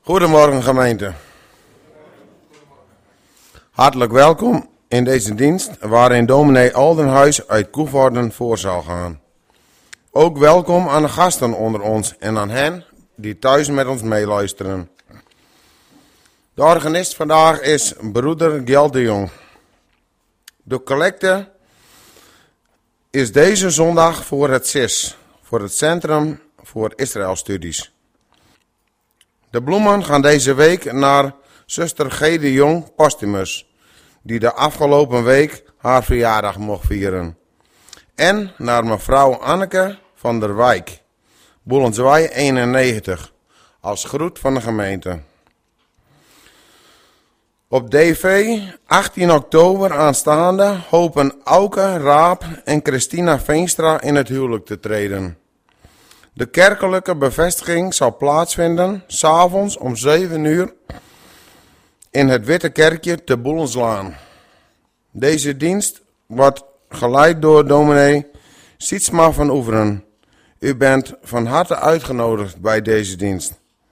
Goedemorgen gemeente. Hartelijk welkom in deze dienst waarin dominee Aldenhuis uit Koevoorden voor zal gaan. Ook welkom aan de gasten onder ons en aan hen die thuis met ons meeluisteren. De organist vandaag is broeder Gjeld de Jong. De collecte is deze zondag voor het CIS, voor het Centrum voor Israëlstudies. De bloemen gaan deze week naar zuster G. de Jong Postumus, die de afgelopen week haar verjaardag mocht vieren. En naar mevrouw Anneke van der Wijk, Boelenswaai 91, als groet van de gemeente. Op DV 18 oktober aanstaande hopen Auke Raap en Christina Veenstra in het huwelijk te treden. De kerkelijke bevestiging zal plaatsvinden 's avonds om 7 uur in het Witte Kerkje te Boelenslaan. Deze dienst wordt geleid door dominee Sietsma van Oeveren. U bent van harte uitgenodigd bij deze dienst.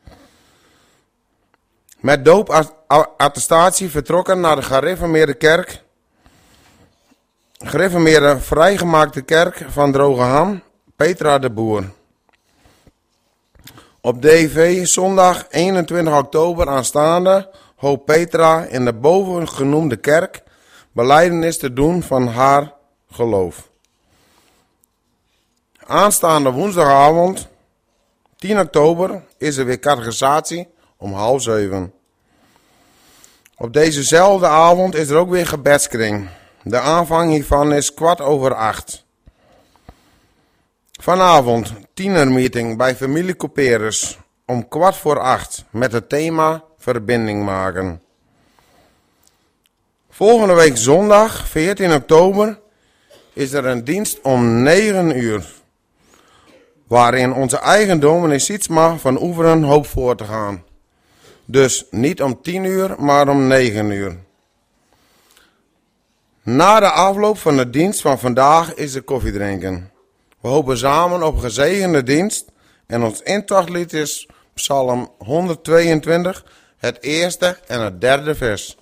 Met doopattestatie vertrokken naar de gereformeerde kerk, gereformeerde vrijgemaakte kerk van Drogeham, Petra de Boer. Op DV zondag 21 oktober aanstaande hoopt Petra in de bovengenoemde kerk belijdenis te doen van haar geloof. Aanstaande woensdagavond 10 oktober is er weer catechisatie om 6:30. Op dezezelfde avond is er ook weer gebedskring. De aanvang hiervan is 7:15. Vanavond tienermeeting bij familie Couperus om 7:15 met het thema verbinding maken. Volgende week zondag 14 oktober is er een dienst om 9 uur. Waarin onze eigen dominee Sietsma van Oeveren hoopt voor te gaan. Dus niet om 10 uur, maar om 9 uur. Na de afloop van de dienst van vandaag is er koffiedrinken. We hopen samen op een gezegende dienst en ons intochtlied is Psalm 122, het eerste en het derde vers.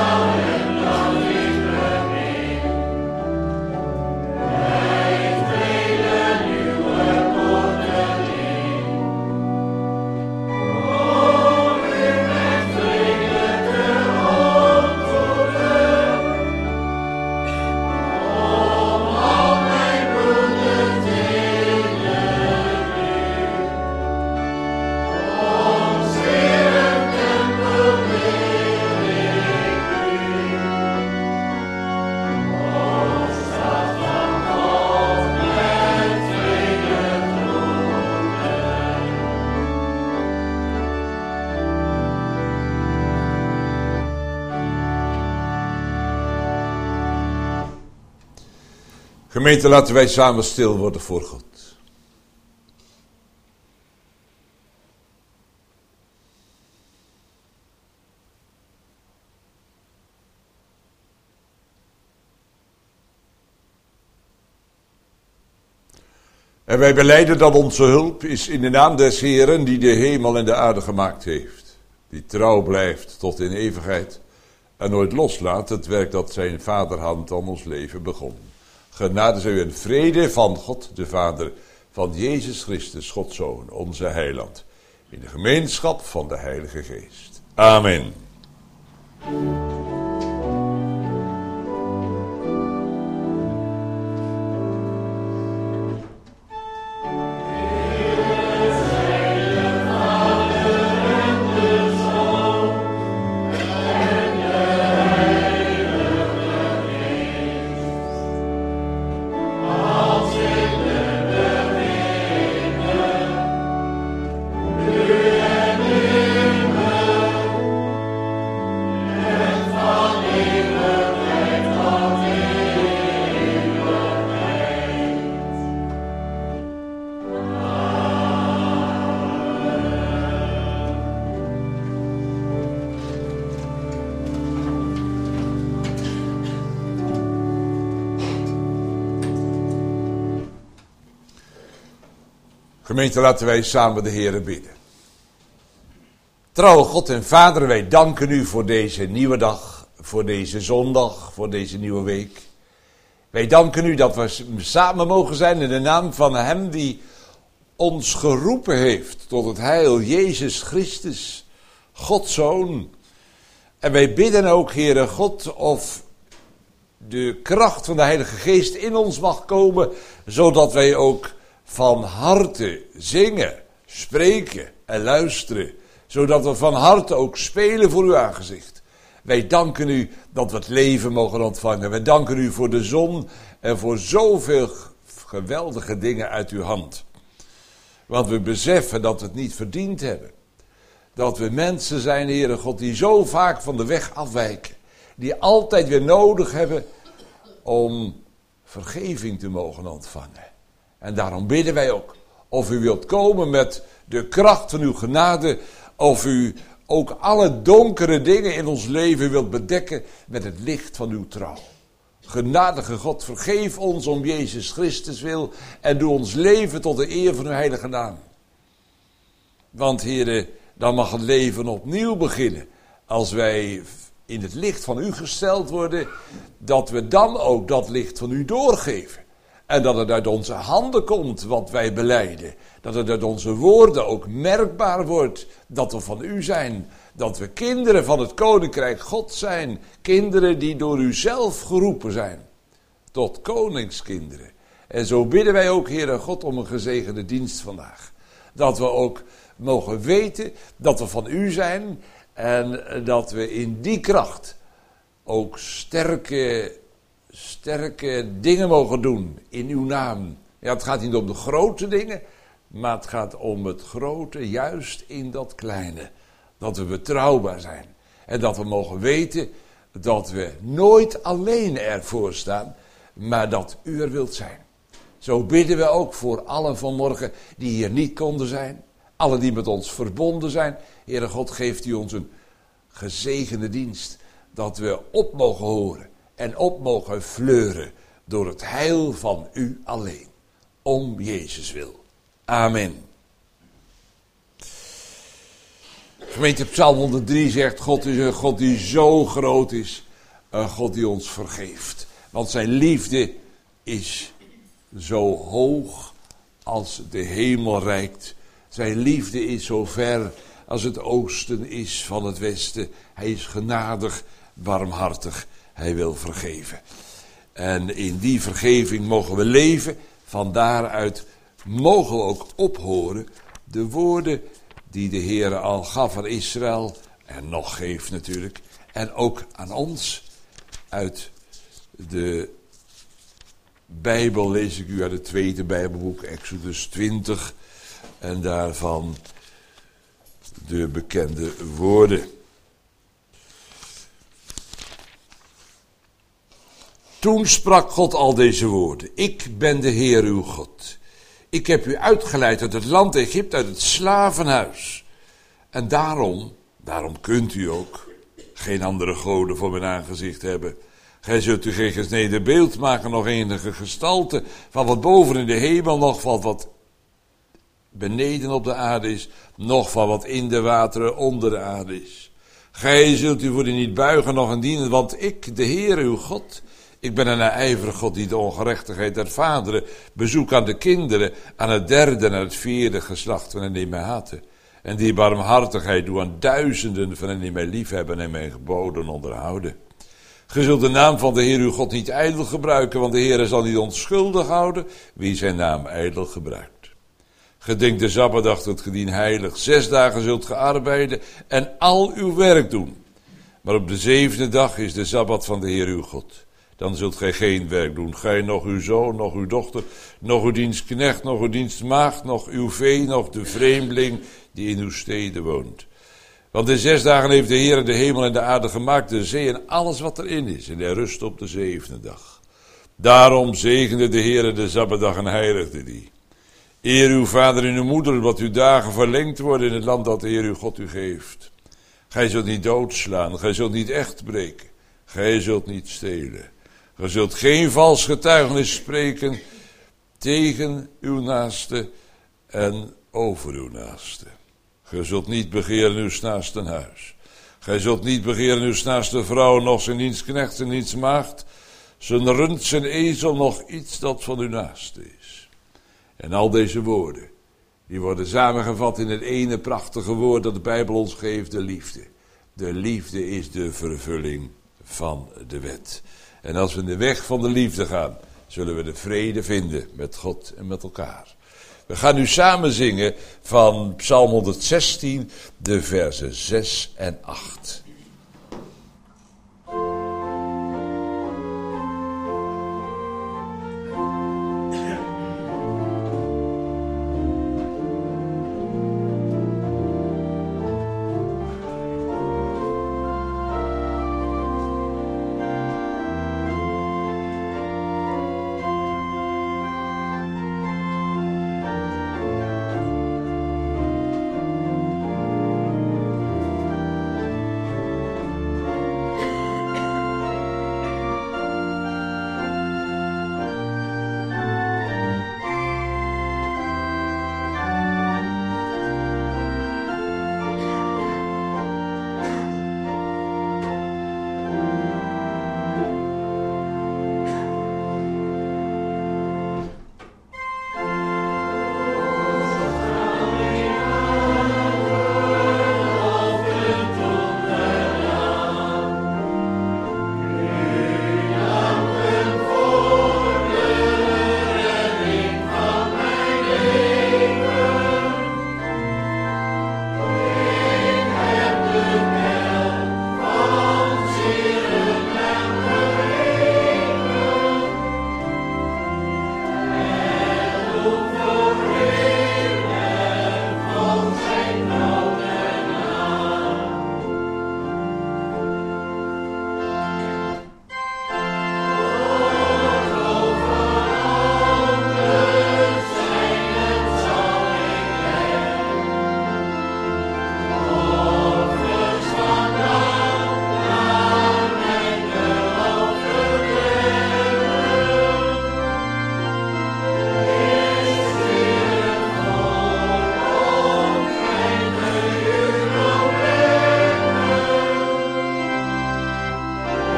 Gemeente, laten wij samen stil worden voor God. En wij belijden dat onze hulp is in de naam des Heeren die de hemel en de aarde gemaakt heeft. Die trouw blijft tot in eeuwigheid en nooit loslaat het werk dat zijn vaderhand aan ons leven begon. Genade zij u en vrede van God de Vader, van Jezus Christus, Gods Zoon, onze Heiland, in de gemeenschap van de Heilige Geest. Amen. Gemeente, laten wij samen de Heere bidden. Trouwe God en Vader, wij danken u voor deze nieuwe dag, voor deze zondag, voor deze nieuwe week. Wij danken u dat we samen mogen zijn in de naam van Hem die ons geroepen heeft tot het heil, Jezus Christus, Gods Zoon. En wij bidden ook, Heere God, of de kracht van de Heilige Geest in ons mag komen, zodat wij ook van harte zingen, spreken en luisteren, zodat we van harte ook spelen voor uw aangezicht. Wij danken u dat we het leven mogen ontvangen. Wij danken u voor de zon en voor zoveel geweldige dingen uit uw hand. Want we beseffen dat we het niet verdiend hebben. Dat we mensen zijn, Heere God, die zo vaak van de weg afwijken. Die altijd weer nodig hebben om vergeving te mogen ontvangen. En daarom bidden wij ook, of u wilt komen met de kracht van uw genade, of u ook alle donkere dingen in ons leven wilt bedekken met het licht van uw trouw. Genadige God, vergeef ons om Jezus Christus wil en doe ons leven tot de eer van uw heilige naam. Want Heere, dan mag het leven opnieuw beginnen als wij in het licht van u gesteld worden, dat we dan ook dat licht van u doorgeven. En dat het uit onze handen komt wat wij belijden. Dat het uit onze woorden ook merkbaar wordt dat we van u zijn. Dat we kinderen van het Koninkrijk God zijn. Kinderen die door u zelf geroepen zijn. Tot koningskinderen. En zo bidden wij ook, Heere God, om een gezegende dienst vandaag. Dat we ook mogen weten dat we van u zijn. En dat we in die kracht ook sterke dingen mogen doen in uw naam. Ja, het gaat niet om de grote dingen, maar het gaat om het grote, juist in dat kleine. Dat we betrouwbaar zijn. En dat we mogen weten dat we nooit alleen ervoor staan, maar dat u er wilt zijn. Zo bidden we ook voor allen vanmorgen die hier niet konden zijn. Allen die met ons verbonden zijn. Heere God, geeft u ons een gezegende dienst. Dat we op mogen horen. En op mogen fleuren door het heil van u alleen. Om Jezus wil. Amen. Gemeente Psalm 103 zegt, God is een God die zo groot is. Een God die ons vergeeft. Want zijn liefde is zo hoog als de hemel reikt. Zijn liefde is zo ver als het oosten is van het westen. Hij is genadig, barmhartig. Hij wil vergeven. En in die vergeving mogen we leven. Van daaruit mogen we ook ophoren de woorden die de Heer al gaf aan Israël. En nog geeft natuurlijk. En ook aan ons. Uit de Bijbel lees ik u uit het tweede Bijbelboek, Exodus 20. En daarvan de bekende woorden. Toen sprak God al deze woorden. Ik ben de Heer uw God. Ik heb u uitgeleid uit het land Egypte, uit het slavenhuis. En daarom kunt u ook geen andere goden voor mijn aangezicht hebben. Gij zult u geen gesneden beeld maken, nog enige gestalte van wat boven in de hemel, nog van wat beneden op de aarde is, nog van wat in de wateren onder de aarde is. Gij zult u voor die niet buigen, nog en dienen, want ik, de Heer uw God, ik ben een ijverige God die de ongerechtigheid der vaderen bezoekt aan de kinderen, aan het derde en het vierde geslacht van hen die mij haten. En die barmhartigheid doe aan duizenden van hen die mij liefhebben en mijn geboden onderhouden. Ge zult de naam van de Heer uw God niet ijdel gebruiken, want de Heer zal niet onschuldig houden wie zijn naam ijdel gebruikt. Gedenk de Sabbatdag tot gedien heilig. 6 dagen zult ge arbeiden en al uw werk doen. Maar op de 7e dag is de Sabbat van de Heer uw God. Dan zult gij geen werk doen. Gij, nog uw zoon, nog uw dochter, nog uw dienstknecht, nog uw dienstmaagd, nog uw vee, nog de vreemdeling die in uw steden woont. Want in 6 dagen heeft de Heer de hemel en de aarde gemaakt, de zee en alles wat erin is. En hij rust op de 7e dag. Daarom zegende de Heer de Sabbatdag en heiligde die. Eer uw vader en uw moeder, wat uw dagen verlengd worden in het land dat de Heer uw God u geeft. Gij zult niet doodslaan, gij zult niet echt breken, gij zult niet stelen. Gij zult geen vals getuigenis spreken tegen uw naaste en over uw naaste. Gij zult niet begeren uw naaste huis. Gij zult niet begeren uw naaste vrouw, nog zijn dienstknecht, zijn dienstmaagd, zijn rund, zijn ezel, nog iets dat van uw naaste is. En al deze woorden, die worden samengevat in het ene prachtige woord dat de Bijbel ons geeft, de liefde. De liefde is de vervulling van de wet. En als we in de weg van de liefde gaan, zullen we de vrede vinden met God en met elkaar. We gaan nu samen zingen van Psalm 116, de versen 6 en 8.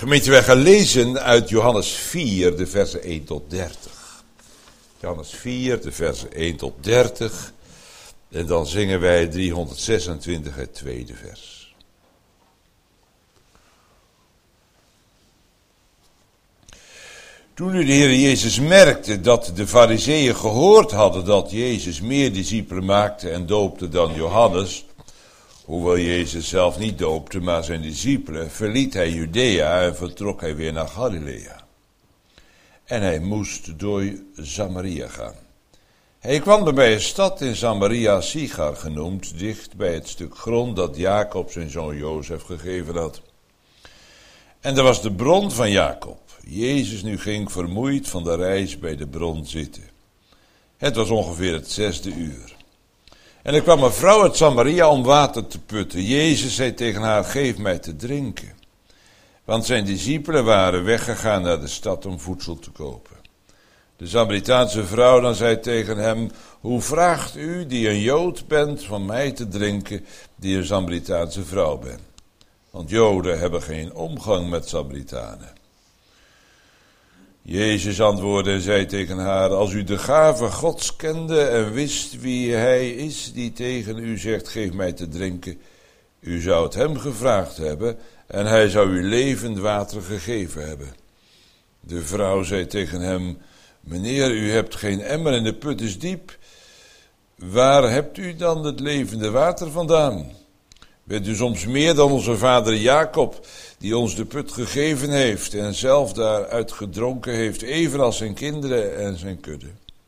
Gemeente, wij gaan lezen uit Johannes 4, de versen 1 tot 30. Johannes 4, de versen 1 tot 30. En dan zingen wij 326, het tweede vers. Toen nu de Heer Jezus merkte dat de Farizeeën gehoord hadden dat Jezus meer discipelen maakte en doopte dan Johannes, hoewel Jezus zelf niet doopte, maar zijn discipelen, verliet hij Judea en vertrok hij weer naar Galilea. En hij moest door Samaria gaan. Hij kwam bij een stad in Samaria, Sichar genoemd, dicht bij het stuk grond dat Jacob zijn zoon Jozef gegeven had. En er was de bron van Jacob. Jezus nu ging vermoeid van de reis bij de bron zitten. Het was ongeveer het 6e uur. En er kwam een vrouw uit Samaria om water te putten. Jezus zei tegen haar, geef mij te drinken. Want zijn discipelen waren weggegaan naar de stad om voedsel te kopen. De Samaritaanse vrouw dan zei tegen hem, hoe vraagt u, die een Jood bent, van mij te drinken, die een Samaritaanse vrouw bent? Want Joden hebben geen omgang met Samaritanen. Jezus antwoordde en zei tegen haar, als u de gave Gods kende en wist wie hij is die tegen u zegt, geef mij te drinken, u zou het hem gevraagd hebben en hij zou u levend water gegeven hebben. De vrouw zei tegen hem, meneer, u hebt geen emmer en de put is diep. Waar hebt u dan het levende water vandaan? Bent u soms meer dan onze vader Jacob, die ons de put gegeven heeft en zelf daaruit gedronken heeft, evenals zijn kinderen en zijn kudde?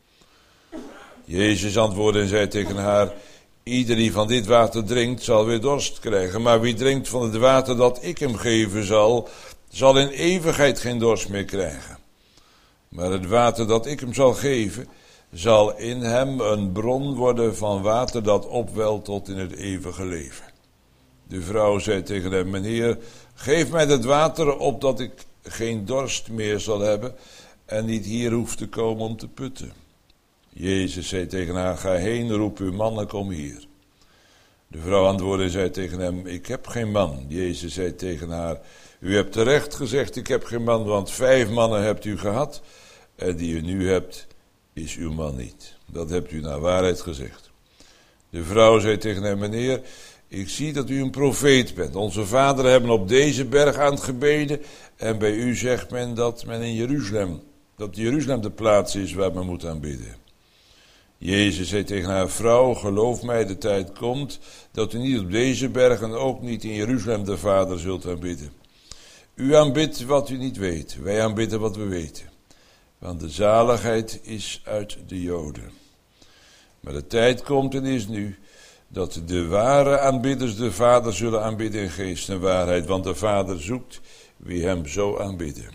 Jezus antwoordde en zei tegen haar, ieder die van dit water drinkt, zal weer dorst krijgen. Maar wie drinkt van het water dat ik hem geven zal in eeuwigheid geen dorst meer krijgen. Maar het water dat ik hem zal geven, zal in hem een bron worden van water dat opwelt tot in het eeuwige leven. De vrouw zei tegen hem, meneer, geef mij dat water opdat ik geen dorst meer zal hebben en niet hier hoef te komen om te putten. Jezus zei tegen haar, ga heen, roep uw man en kom hier. De vrouw antwoordde en zei tegen hem, ik heb geen man. Jezus zei tegen haar, u hebt terecht gezegd, ik heb geen man, want 5 mannen hebt u gehad en die u nu hebt, is uw man niet. Dat hebt u naar waarheid gezegd. De vrouw zei tegen hem, meneer, ik zie dat u een profeet bent. Onze vaderen hebben op deze berg aangebeden en bij u zegt men dat Jeruzalem de plaats is waar men moet aanbidden. Jezus zei tegen haar, vrouw, geloof mij, de tijd komt dat u niet op deze berg en ook niet in Jeruzalem de Vader zult aanbidden. U aanbidt wat u niet weet, wij aanbidden wat we weten. Want de zaligheid is uit de Joden. Maar de tijd komt en is nu dat de ware aanbidders de Vader zullen aanbidden in geest en waarheid, want de Vader zoekt wie hem zo aanbidden.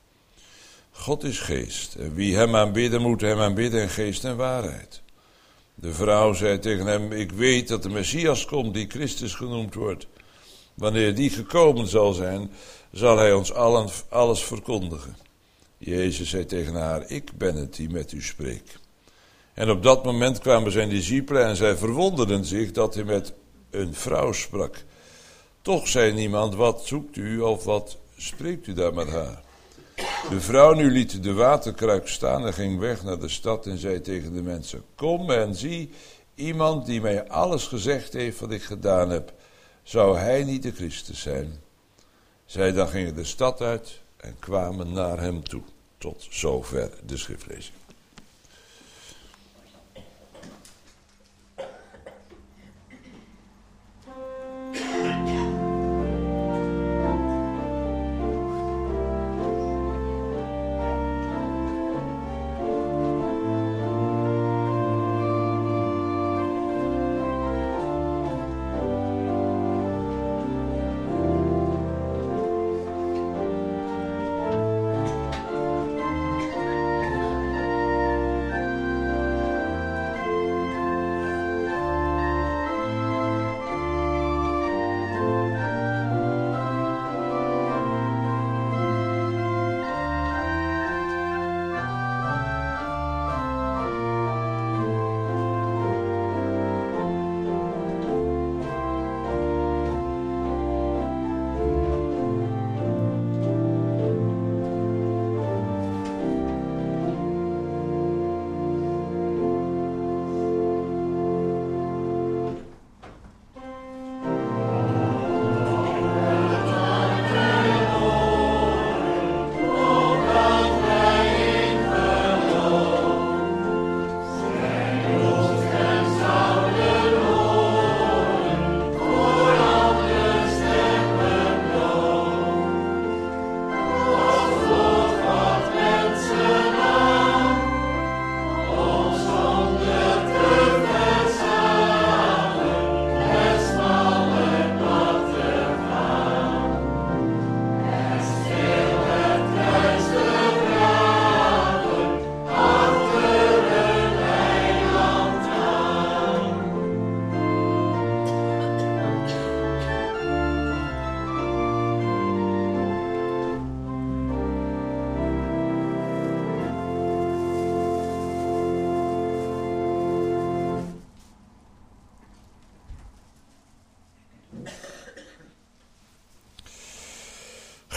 God is geest en wie hem aanbidden moet hem aanbidden in geest en waarheid. De vrouw zei tegen hem, ik weet dat de Messias komt die Christus genoemd wordt. Wanneer die gekomen zal zijn, zal hij ons allen alles verkondigen. Jezus zei tegen haar, ik ben het die met u spreekt. En op dat moment kwamen zijn discipelen en zij verwonderden zich dat hij met een vrouw sprak. Toch zei niemand, wat zoekt u of wat spreekt u daar met haar? De vrouw nu liet de waterkruik staan en ging weg naar de stad en zei tegen de mensen, kom en zie, iemand die mij alles gezegd heeft wat ik gedaan heb, zou hij niet de Christus zijn? Zij dan gingen de stad uit en kwamen naar hem toe. Tot zover de schriftlezing.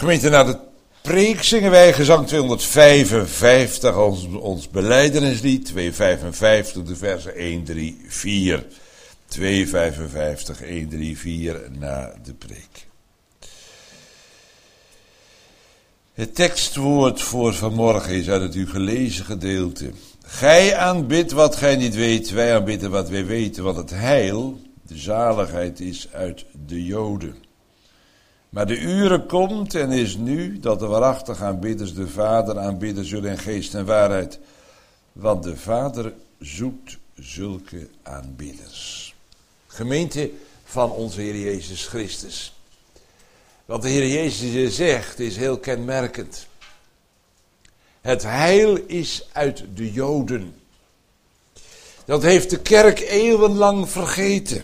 Gemeente, na de preek zingen wij gezang 255, ons belijdenislied, 255, de versen 1, 3, 4. 255, 1, 3, 4 na de preek. Het tekstwoord voor vanmorgen is uit het u gelezen gedeelte. Gij aanbidt wat gij niet weet, wij aanbidden wat wij weten, want het heil, de zaligheid is uit de Joden. Maar de uren komt en is nu dat de waarachtige aanbidders de Vader aanbidden zullen in geest en waarheid. Want de Vader zoekt zulke aanbidders. Gemeente van onze Heer Jezus Christus. Wat de Heer Jezus hier zegt is heel kenmerkend. Het heil is uit de Joden. Dat heeft de kerk eeuwenlang vergeten.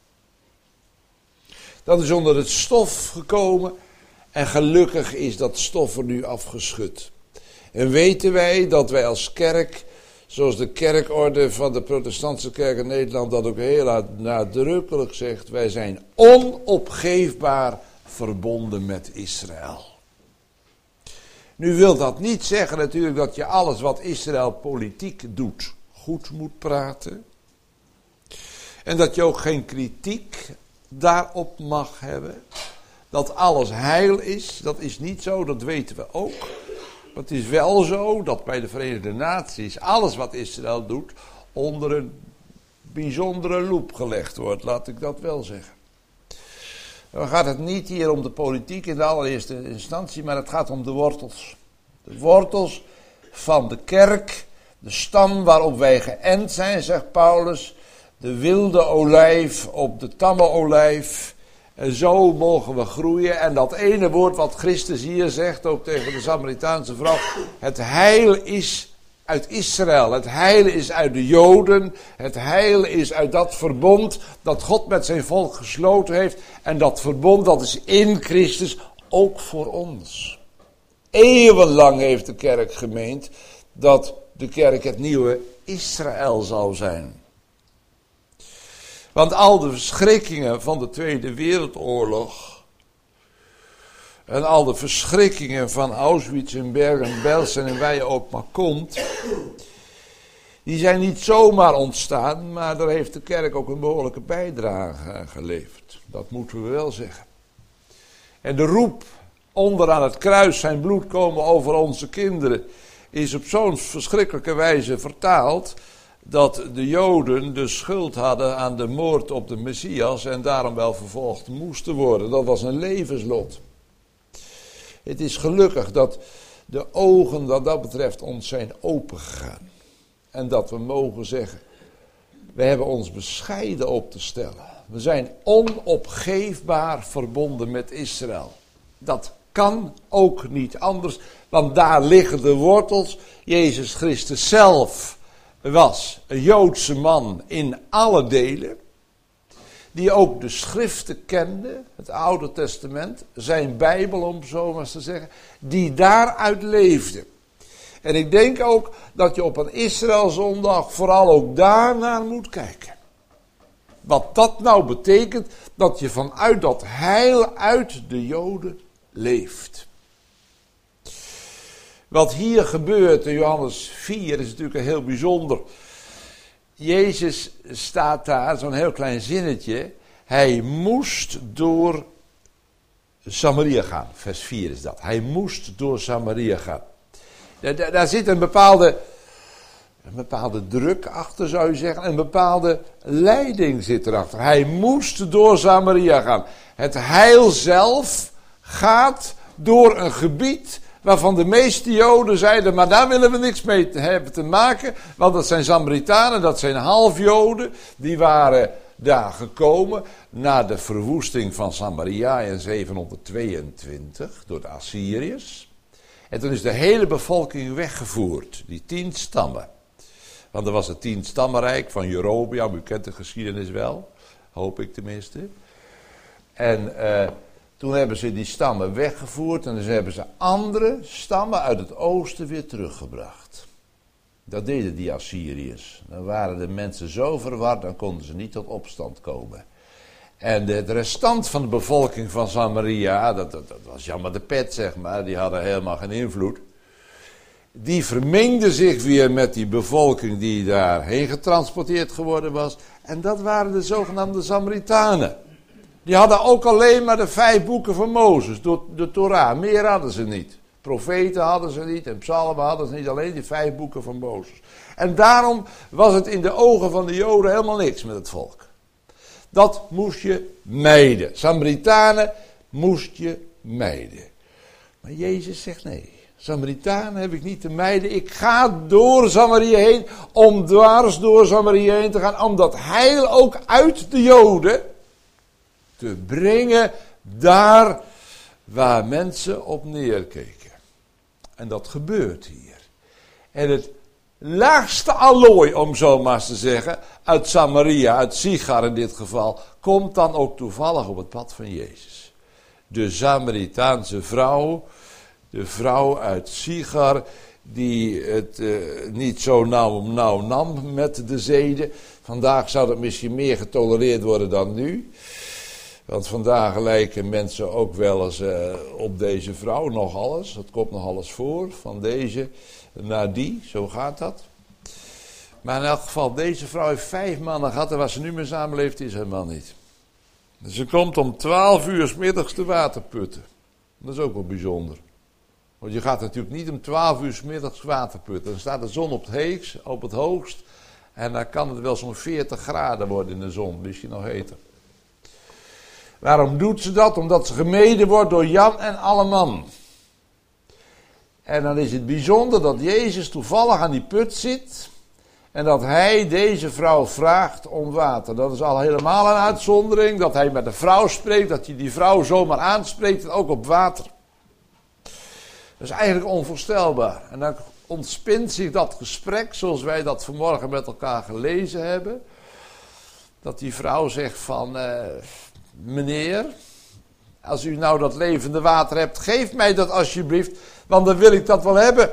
Dat is onder het stof gekomen en gelukkig is dat stof er nu afgeschud. En weten wij dat wij als kerk, zoals de kerkorde van de protestantse kerk in Nederland dat ook heel nadrukkelijk zegt, wij zijn onopgeefbaar verbonden met Israël. Nu wil dat niet zeggen natuurlijk dat je alles wat Israël politiek doet goed moet praten. En dat je ook geen kritiek daarop mag hebben. Dat alles heil is, dat is niet zo, dat weten we ook. Maar het is wel zo dat bij de Verenigde Naties alles wat Israël doet onder een bijzondere loep gelegd wordt, laat ik dat wel zeggen. Dan gaat het niet hier om de politiek in de allereerste instantie, maar het gaat om de wortels. De wortels van de kerk, de stam waarop wij geënt zijn, zegt Paulus. De wilde olijf op de tamme olijf. En zo mogen we groeien. En dat ene woord wat Christus hier zegt, ook tegen de Samaritaanse vrouw. Het heil is uit Israël. Het heil is uit de Joden. Het heil is uit dat verbond dat God met zijn volk gesloten heeft. En dat verbond dat is in Christus ook voor ons. Eeuwenlang heeft de kerk gemeend dat de kerk het nieuwe Israël zou zijn. Want al de verschrikkingen van de Tweede Wereldoorlog en al de verschrikkingen van Auschwitz en Bergen-Belsen en waar je ook maar komt, die zijn niet zomaar ontstaan, maar daar heeft de kerk ook een behoorlijke bijdrage aan geleverd. Dat moeten we wel zeggen. En de roep onderaan het kruis zijn bloed komen over onze kinderen is op zo'n verschrikkelijke wijze vertaald dat de Joden de schuld hadden aan de moord op de Messias en daarom wel vervolgd moesten worden. Dat was een levenslot. Het is gelukkig dat de ogen wat dat betreft ons zijn opengegaan. En dat we mogen zeggen, we hebben ons bescheiden op te stellen. We zijn onopgeefbaar verbonden met Israël. Dat kan ook niet anders, want daar liggen de wortels. Jezus Christus zelf was een Joodse man in alle delen, die ook de schriften kende, het Oude Testament, zijn Bijbel om zo maar eens te zeggen, die daaruit leefde. En ik denk ook dat je op een Israëlzondag vooral ook daarnaar moet kijken. Wat dat nou betekent, dat je vanuit dat heil uit de Joden leeft. Wat hier gebeurt in Johannes 4 is natuurlijk heel bijzonder. Jezus staat daar, zo'n heel klein zinnetje. Hij moest door Samaria gaan. Vers 4 is dat. Hij moest door Samaria gaan. Daar zit een bepaalde druk achter, zou je zeggen. Een bepaalde leiding zit erachter. Hij moest door Samaria gaan. Het heil zelf gaat door een gebied waarvan de meeste Joden zeiden, maar daar willen we niks mee hebben te maken, want dat zijn Samaritanen, dat zijn halfjoden, die waren daar gekomen na de verwoesting van Samaria in 722 door de Assyriërs. En toen is de hele bevolking weggevoerd, die 10 stammen. Want er was het 10 stammenrijk van Jerobeam, u kent de geschiedenis wel, hoop ik tenminste. En toen hebben ze die stammen weggevoerd en dus hebben ze andere stammen uit het oosten weer teruggebracht. Dat deden die Assyriërs. Dan waren de mensen zo verward, dan konden ze niet tot opstand komen. En de restant van de bevolking van Samaria, dat was jammer de pet, zeg maar, die hadden helemaal geen invloed. Die vermengde zich weer met die bevolking die daarheen getransporteerd geworden was. En dat waren de zogenaamde Samaritanen. Die hadden ook alleen maar de 5 boeken van Mozes, de Torah. Meer hadden ze niet. Profeten hadden ze niet en psalmen hadden ze niet, alleen die 5 boeken van Mozes. En daarom was het in de ogen van de Joden helemaal niks met het volk. Dat moest je mijden. Samaritanen moest je mijden. Maar Jezus zegt nee. Samaritanen heb ik niet te mijden. Ik ga door Samaria heen, om dwars door Samaria heen te gaan, om dat heil ook uit de Joden te brengen daar waar mensen op neerkeken. En dat gebeurt hier. En het laagste allooi, om zo maar eens te zeggen, uit Samaria, uit Sichar in dit geval, komt dan ook toevallig op het pad van Jezus. De Samaritaanse vrouw, de vrouw uit Sichar, die het niet zo nauw nam met de zeden. Vandaag zou dat misschien meer getolereerd worden dan nu. Want vandaag lijken mensen ook wel eens op deze vrouw, nog alles. Het komt nog alles voor, van deze naar die, zo gaat dat. Maar in elk geval, deze vrouw heeft 5 mannen gehad en waar ze nu mee samenleeft is haar man niet. Dus ze komt om 12 uur 's middags te water putten. Dat is ook wel bijzonder. Want je gaat natuurlijk niet om 12 uur 's middags water putten. Dan staat de zon op het hoogst. En dan kan het wel zo'n 40 graden worden in de zon, misschien nog heter. Waarom doet ze dat? Omdat ze gemeden wordt door Jan en alle man. En dan is het bijzonder dat Jezus toevallig aan die put zit. En dat hij deze vrouw vraagt om water. Dat is al helemaal een uitzondering. Dat hij met de vrouw spreekt. Dat hij die vrouw zomaar aanspreekt. En ook op water. Dat is eigenlijk onvoorstelbaar. En dan ontspint zich dat gesprek. Zoals wij dat vanmorgen met elkaar gelezen hebben. Dat die vrouw zegt van... meneer, als u nou dat levende water hebt, geef mij dat alsjeblieft, want dan wil ik dat wel hebben.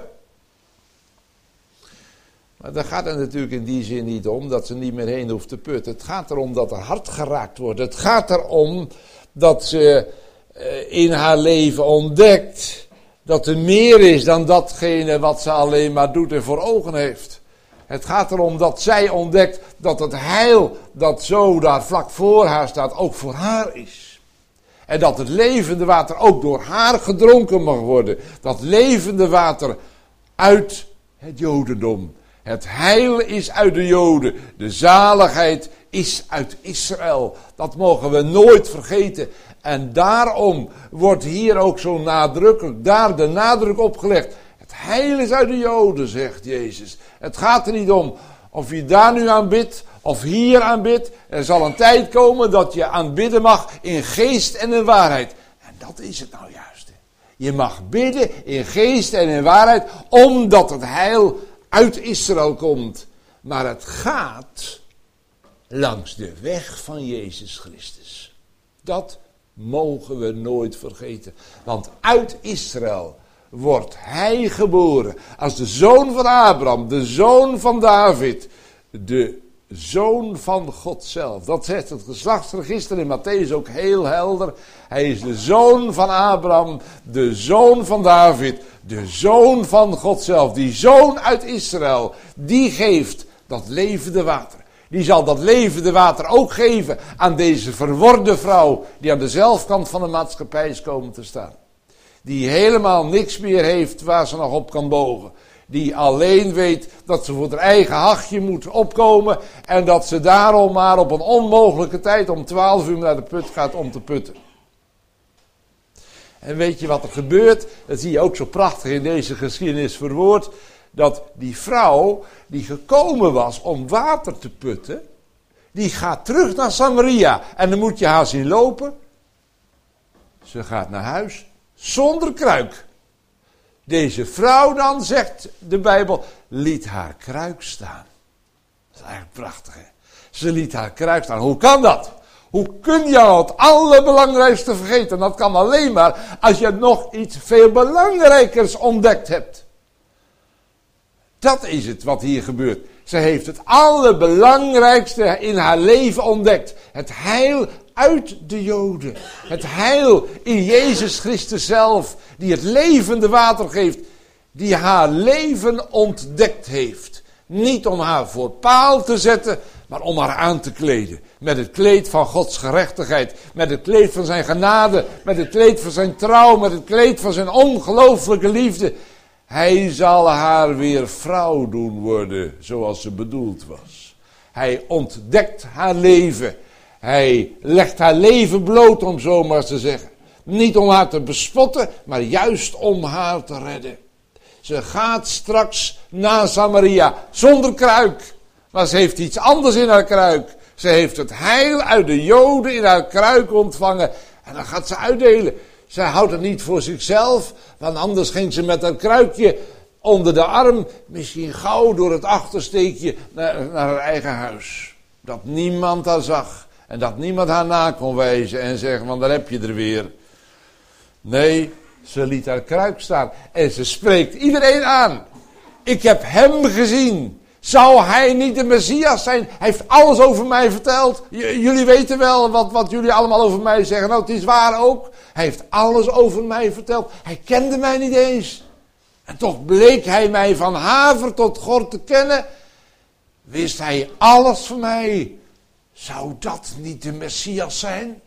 Maar daar gaat het natuurlijk in die zin niet om, dat ze niet meer heen hoeft te putten. Het gaat erom dat haar hart geraakt wordt. Het gaat erom dat ze in haar leven ontdekt dat er meer is dan datgene wat ze alleen maar doet en voor ogen heeft. Het gaat erom dat zij ontdekt dat het heil dat zo daar vlak voor haar staat ook voor haar is. En dat het levende water ook door haar gedronken mag worden. Dat levende water uit het Jodendom. Het heil is uit de Joden. De zaligheid is uit Israël. Dat mogen we nooit vergeten. En daarom wordt hier ook zo nadrukkelijk daar de nadruk op gelegd. Het heil is uit de Joden, zegt Jezus. Het gaat er niet om of je daar nu aanbidt of hier aanbidt. Er zal een tijd komen dat je aanbidden mag in geest en in waarheid. En dat is het nou juist. Je mag bidden in geest en in waarheid, omdat het heil uit Israël komt. Maar het gaat langs de weg van Jezus Christus. Dat mogen we nooit vergeten. Want uit Israël wordt hij geboren als de zoon van Abraham, de zoon van David, de zoon van God zelf. Dat zegt het geslachtsregister in Mattheüs ook heel helder. Hij is de zoon van Abraham, de zoon van David, de zoon van God zelf. Die zoon uit Israël, die geeft dat levende water. Die zal dat levende water ook geven aan deze verworde vrouw die aan de zelfkant van de maatschappij is komen te staan. Die helemaal niks meer heeft waar ze nog op kan bogen. Die alleen weet dat ze voor haar eigen hachje moet opkomen. En dat ze daarom maar op een onmogelijke tijd om 12 uur naar de put gaat om te putten. En weet je wat er gebeurt? Dat zie je ook zo prachtig in deze geschiedenis verwoord. Dat die vrouw die gekomen was om water te putten. Die gaat terug naar Samaria. En dan moet je haar zien lopen. Ze gaat naar huis. Zonder kruik. Deze vrouw dan, zegt de Bijbel, liet haar kruik staan. Dat is eigenlijk prachtig, hè? Ze liet haar kruik staan. Hoe kan dat? Hoe kun je nou het allerbelangrijkste vergeten? Dat kan alleen maar als je nog iets veel belangrijkers ontdekt hebt. Dat is het wat hier gebeurt. Ze heeft het allerbelangrijkste in haar leven ontdekt. Het heil uit de Joden. Het heil in Jezus Christus zelf, die het levende water geeft, die haar leven ontdekt heeft. Niet om haar voor paal te zetten, maar om haar aan te kleden. Met het kleed van Gods gerechtigheid, met het kleed van zijn genade, met het kleed van zijn trouw, met het kleed van zijn ongelooflijke liefde. Hij zal haar weer vrouw doen worden, zoals ze bedoeld was. Hij ontdekt haar leven. Hij legt haar leven bloot, om zo maar te zeggen. Niet om haar te bespotten, maar juist om haar te redden. Ze gaat straks naar Samaria, zonder kruik. Maar ze heeft iets anders in haar kruik. Ze heeft het heil uit de Joden in haar kruik ontvangen. En dan gaat ze uitdelen. Zij houdt het niet voor zichzelf, want anders ging ze met haar kruikje onder de arm, misschien gauw door het achtersteekje naar haar eigen huis. Dat niemand haar zag en dat niemand haar na kon wijzen en zeggen, want daar heb je er weer. Nee, ze liet haar kruik staan en ze spreekt iedereen aan. Ik heb hem gezien. Zou hij niet de Messias zijn? Hij heeft alles over mij verteld. Jullie weten wel wat jullie allemaal over mij zeggen. Nou, het is waar ook. Hij heeft alles over mij verteld. Hij kende mij niet eens. En toch bleek hij mij van haver tot gort te kennen. Wist hij alles van mij. Zou dat niet de Messias zijn?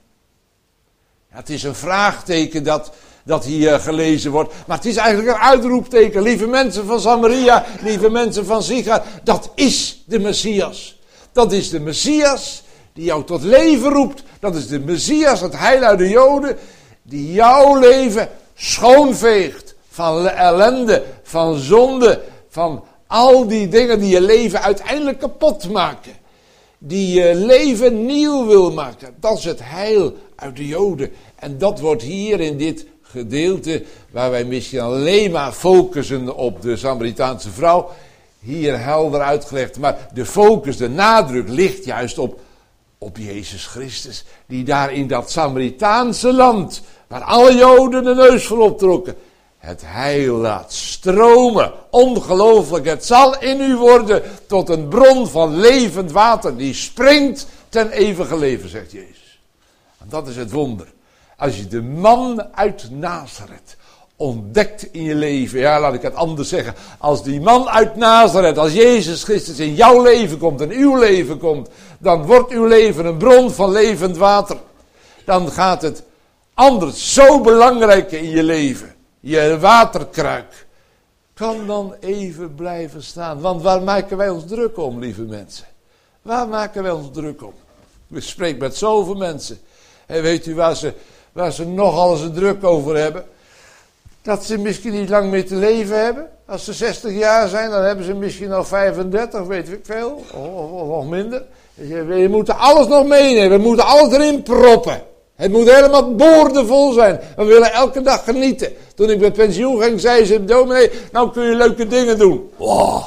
Ja, het is een vraagteken dat hier gelezen wordt. Maar het is eigenlijk een uitroepteken. Lieve mensen van Samaria, lieve mensen van Sichar, dat is de Messias. Dat is de Messias die jou tot leven roept. Dat is de Messias, het heil uit de Joden, die jouw leven schoonveegt van ellende, van zonde, van al die dingen die je leven uiteindelijk kapot maken. Die je leven nieuw wil maken. Dat is het heil uit de Joden. En dat wordt hier in dit gedeelte, waar wij misschien alleen maar focussen op de Samaritaanse vrouw, hier helder uitgelegd. Maar de focus, de nadruk ligt juist op Jezus Christus. Die daar in dat Samaritaanse land, waar alle Joden de neus voor optrokken, het heil laat stromen. Ongelooflijk, het zal in u worden tot een bron van levend water. Die springt ten eeuwige leven, zegt Jezus. En dat is het wonder. Als je de man uit Nazareth ontdekt in je leven. Ja, laat ik het anders zeggen. Als die man uit Nazareth, als Jezus Christus in jouw leven komt, in uw leven komt, dan wordt uw leven een bron van levend water. Dan gaat het anders zo belangrijk in je leven. Je waterkruik kan dan even blijven staan. Want waar maken wij ons druk om, lieve mensen? Waar maken wij ons druk om? Ik spreek met zoveel mensen. En weet u waar ze nogal eens een druk over hebben? Dat ze misschien niet lang meer te leven hebben. Als ze 60 jaar zijn, dan hebben ze misschien al 35, weet ik veel. Of nog minder. We moeten alles nog meenemen. We moeten alles erin proppen. Het moet helemaal boordevol zijn. We willen elke dag genieten. Toen ik met pensioen ging, zei ze, dominee, nou kun je leuke dingen doen. Wow.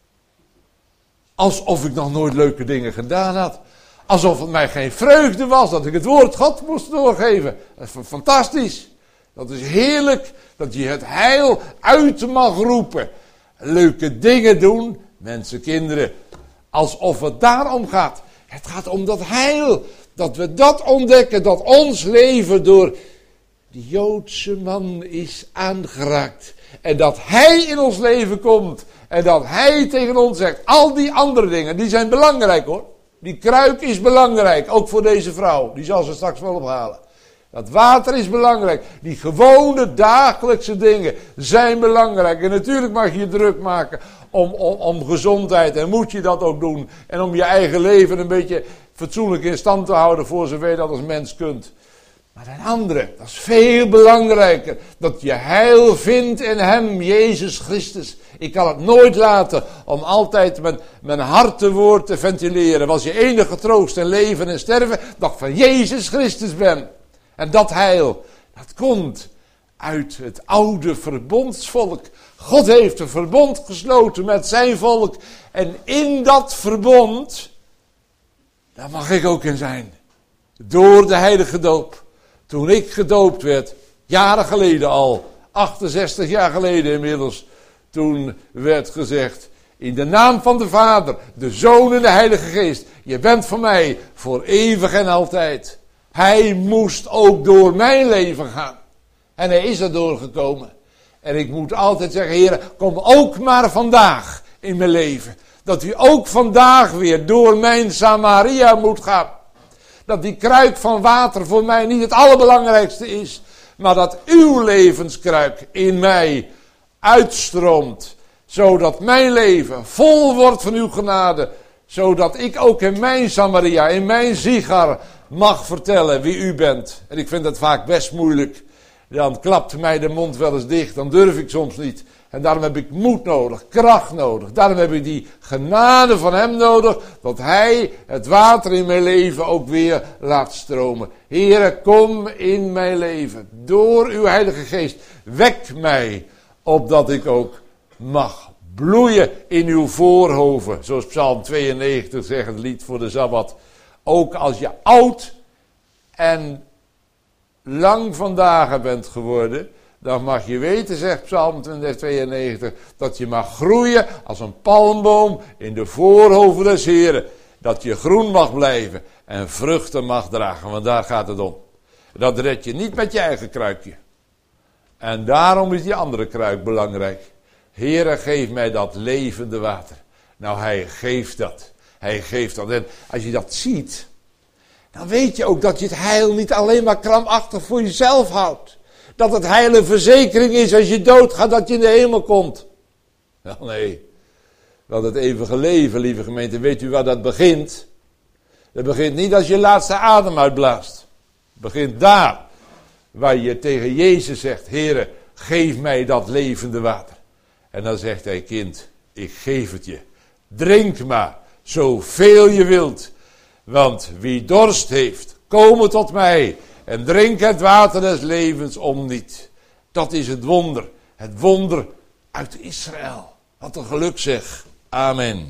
Alsof ik nog nooit leuke dingen gedaan had. Alsof het mij geen vreugde was dat ik het woord God moest doorgeven. Dat is fantastisch. Dat is heerlijk dat je het heil uit mag roepen. Leuke dingen doen, mensen, kinderen, alsof het daarom gaat. Het gaat om dat heil. Dat we dat ontdekken, dat ons leven door die Joodse man is aangeraakt. En dat hij in ons leven komt. En dat hij tegen ons zegt, al die andere dingen, die zijn belangrijk hoor. Die kruik is belangrijk, ook voor deze vrouw. Die zal ze straks wel ophalen. Dat water is belangrijk. Die gewone dagelijkse dingen zijn belangrijk. En natuurlijk mag je je druk maken om gezondheid. En moet je dat ook doen. En om je eigen leven een beetje fatsoenlijk in stand te houden voor zover je dat als mens kunt. Maar een andere, dat is veel belangrijker. Dat je heil vindt in hem, Jezus Christus. Ik kan het nooit laten om altijd mijn hartewoord te ventileren. Was je enige troost in leven en sterven, dat ik van Jezus Christus ben. En dat heil, dat komt uit het oude verbondsvolk. God heeft een verbond gesloten met zijn volk. En in dat verbond, daar mag ik ook in zijn. Door de heilige doop. Toen ik gedoopt werd, jaren geleden al, 68 jaar geleden inmiddels, toen werd gezegd, in de naam van de Vader, de Zoon en de Heilige Geest, je bent voor mij voor eeuwig en altijd. Hij moest ook door mijn leven gaan. En hij is er doorgekomen. En ik moet altijd zeggen, Heer, kom ook maar vandaag in mijn leven. Dat u ook vandaag weer door mijn Samaria moet gaan. Dat die kruik van water voor mij niet het allerbelangrijkste is. Maar dat uw levenskruik in mij uitstroomt. Zodat mijn leven vol wordt van uw genade. Zodat ik ook in mijn Samaria, in mijn Sigar mag vertellen wie u bent. En ik vind het vaak best moeilijk. Dan klapt mij de mond wel eens dicht. Dan durf ik soms niet. En daarom heb ik moed nodig, kracht nodig. Daarom heb ik die genade van hem nodig. Dat hij het water in mijn leven ook weer laat stromen. Heere, kom in mijn leven. Door uw Heilige Geest. Wek mij. Opdat ik ook mag bloeien in uw voorhoven. Zoals Psalm 92 zegt, het lied voor de Sabbat. Ook als je oud en lang vandaag bent geworden, dan mag je weten, zegt Psalm 92, dat je mag groeien als een palmboom in de voorhoven des Heren. Dat je groen mag blijven en vruchten mag dragen, want daar gaat het om. Dat red je niet met je eigen kruikje. En daarom is die andere kruik belangrijk. Heere, geef mij dat levende water. Nou, hij geeft dat. Hij geeft dat. En als je dat ziet, dan weet je ook dat je het heil niet alleen maar krampachtig voor jezelf houdt. Dat het heil een verzekering is als je doodgaat dat je in de hemel komt. Wel nee, dat het eeuwige leven, lieve gemeente, weet u waar dat begint? Dat begint niet als je laatste adem uitblaast. Het begint daar, waar je tegen Jezus zegt, Heere, geef mij dat levende water. En dan zegt hij, kind, ik geef het je. Drink maar, zoveel je wilt. Want wie dorst heeft, komen tot mij en drink het water des levens om niet. Dat is het wonder uit Israël. Wat een geluk zeg. Amen.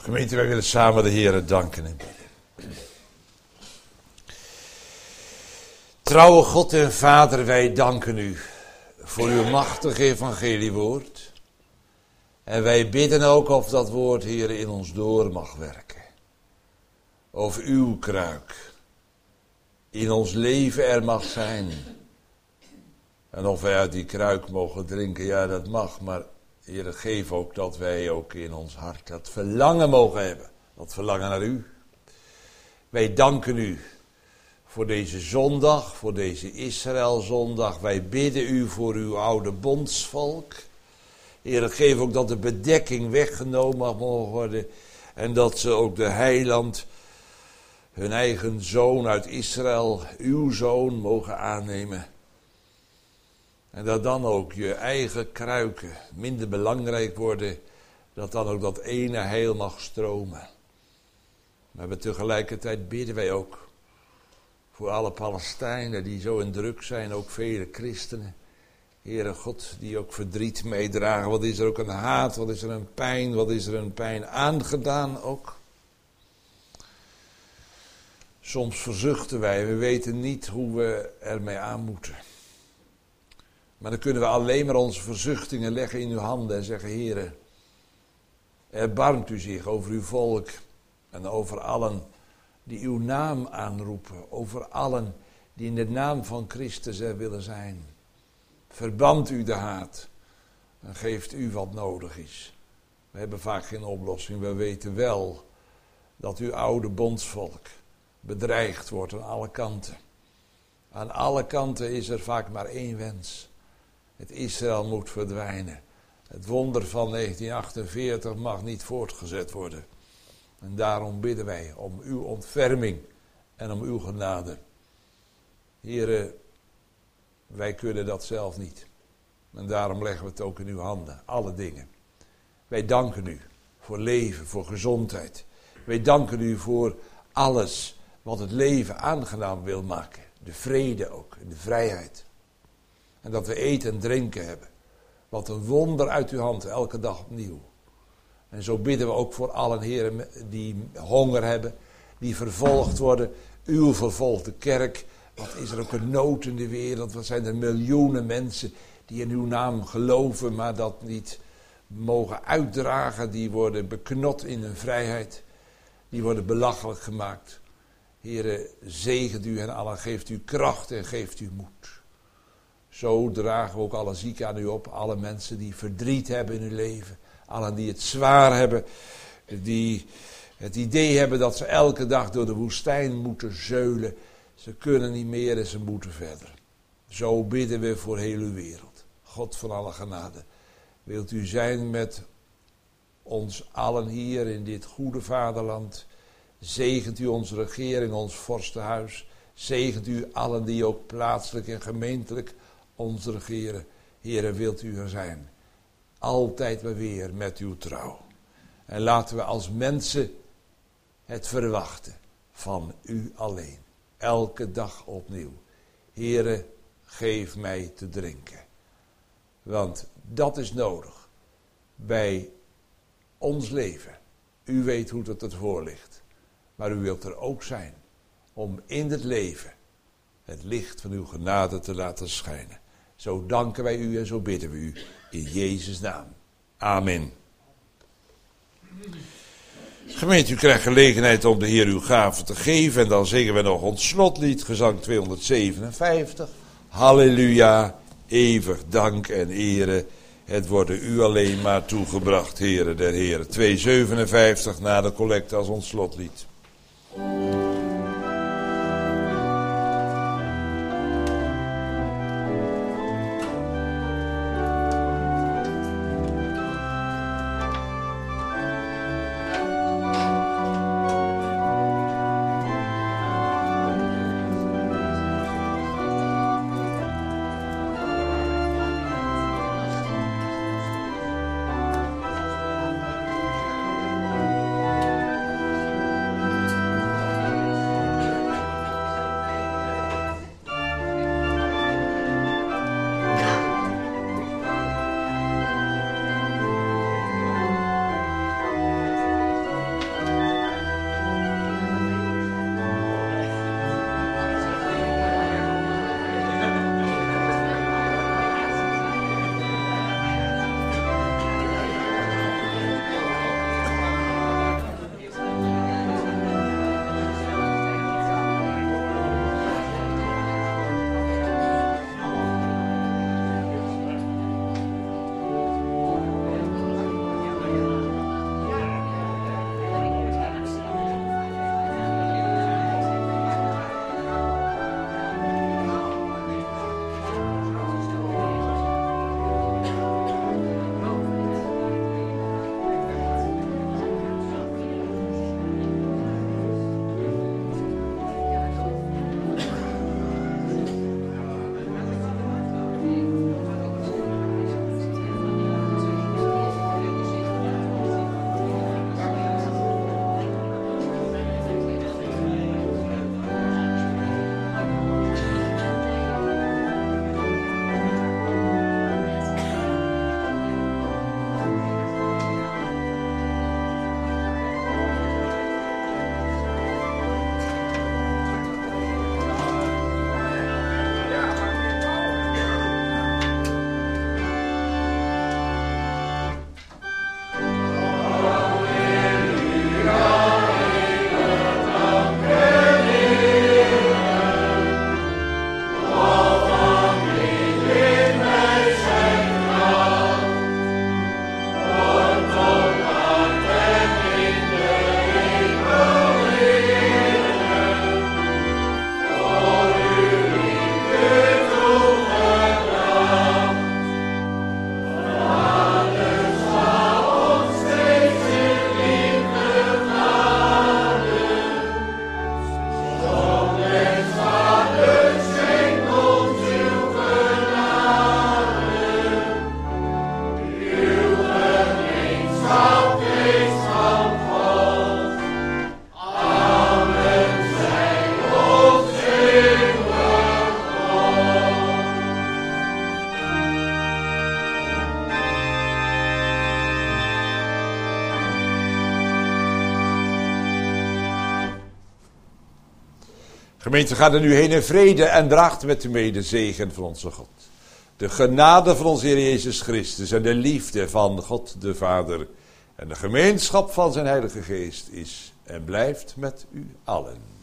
Gemeente, wij willen samen de Heer danken en bidden. Trouwe God en Vader, wij danken u voor uw machtige evangeliewoord. En wij bidden ook of dat woord, Heer, in ons door mag werken. Of uw kruik in ons leven er mag zijn. En of wij uit die kruik mogen drinken, ja, dat mag. Maar Heer, geef ook dat wij ook in ons hart dat verlangen mogen hebben. Dat verlangen naar u. Wij danken u voor deze zondag, voor deze Israëlzondag. Wij bidden u voor uw oude bondsvolk. Heer, geef ook dat de bedekking weggenomen mag mogen worden. En dat ze ook de heiland, hun eigen zoon uit Israël, uw zoon, mogen aannemen. En dat dan ook je eigen kruiken minder belangrijk worden. Dat dan ook dat ene heil mag stromen. Maar tegelijkertijd bidden wij ook voor alle Palestijnen die zo in druk zijn. Ook vele christenen. Heere God, die ook verdriet meedragen. Wat is er ook een haat, wat is er een pijn, wat is er een pijn aangedaan ook. Soms verzuchten wij, we weten niet hoe we ermee aan moeten. Maar dan kunnen we alleen maar onze verzuchtingen leggen in uw handen en zeggen, Heere, erbarmt u zich over uw volk en over allen die uw naam aanroepen, over allen die in de naam van Christus er willen zijn. Verband u de haat en geeft u wat nodig is. We hebben vaak geen oplossing, we weten wel dat uw oude bondsvolk bedreigd wordt aan alle kanten. Aan alle kanten is er vaak maar één wens. Het Israël moet verdwijnen. Het wonder van 1948 mag niet voortgezet worden. En daarom bidden wij om uw ontferming en om uw genade. Here, wij kunnen dat zelf niet. En daarom leggen we het ook in uw handen, alle dingen. Wij danken u voor leven, voor gezondheid. Wij danken u voor alles wat het leven aangenaam wil maken. De vrede ook, de vrijheid. En dat we eten en drinken hebben. Wat een wonder uit uw hand, elke dag opnieuw. En zo bidden we ook voor allen, heren, die honger hebben, die vervolgd worden. Uw vervolgde kerk. Wat is er ook een nood in de wereld? Wat zijn er miljoenen mensen die in uw naam geloven, maar dat niet mogen uitdragen. Die worden beknot in hun vrijheid. Die worden belachelijk gemaakt. Heren, zegent u hen allen, geeft u kracht en geeft u moed. Zo dragen we ook alle zieken aan u op. Alle mensen die verdriet hebben in hun leven. Allen die het zwaar hebben. Die het idee hebben dat ze elke dag door de woestijn moeten zeulen. Ze kunnen niet meer en ze moeten verder. Zo bidden we voor heel uw wereld. God van alle genade. Wilt u zijn met ons allen hier in dit goede vaderland. Zegent u onze regering, ons vorstenhuis. Zegent u allen die ook plaatselijk en gemeentelijk ons regeren. Heere, wilt u er zijn. Altijd maar weer met uw trouw. En laten we als mensen het verwachten van u alleen. Elke dag opnieuw. Heere, geef mij te drinken. Want dat is nodig. Bij ons leven. U weet hoe het ervoor ligt. Maar u wilt er ook zijn. Om in het leven het licht van uw genade te laten schijnen. Zo danken wij u en zo bidden we u. In Jezus' naam. Amen. Gemeente, u krijgt gelegenheid om de Heer uw gave te geven. En dan zingen we nog ons slotlied, gezang 257. Halleluja, eeuwig dank en ere. Het worden u alleen maar toegebracht, Heere der Heren. 257 na de collecte als ons slotlied. Gemeente, gaat er nu heen in vrede en draagt met u mee de zegen van onze God. De genade van onze Heer Jezus Christus en de liefde van God de Vader en de gemeenschap van zijn Heilige Geest is en blijft met u allen.